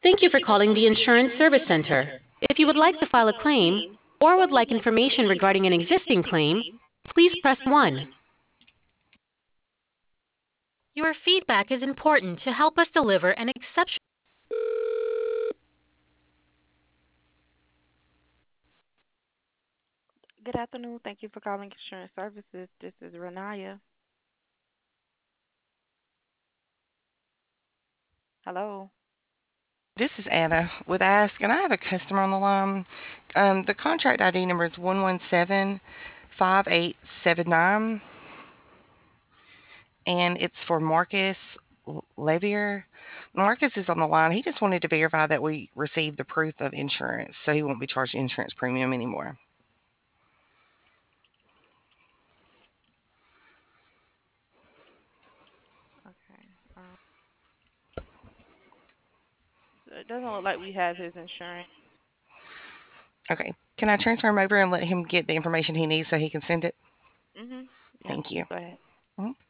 Thank you for calling the Insurance Service Center. If you would like to file a claim or would like information regarding an existing claim, please press 1. Your feedback is important to help us deliver an exceptional. Good afternoon. Thank you for calling Insurance Services. This is Renaya. Hello. This is Anna with Ask, and I have a customer on the line. The contract ID number is 1175879, and it's for Marcus Levier. Marcus is on the line. He just wanted to verify that we received the proof of insurance, so he won't be charged insurance premium anymore. Okay. So it doesn't look like we have his insurance. Okay, can I transfer him over and let him get the information he needs so he can send it? Mhm. Yep. Thank you. Go ahead. Mhm.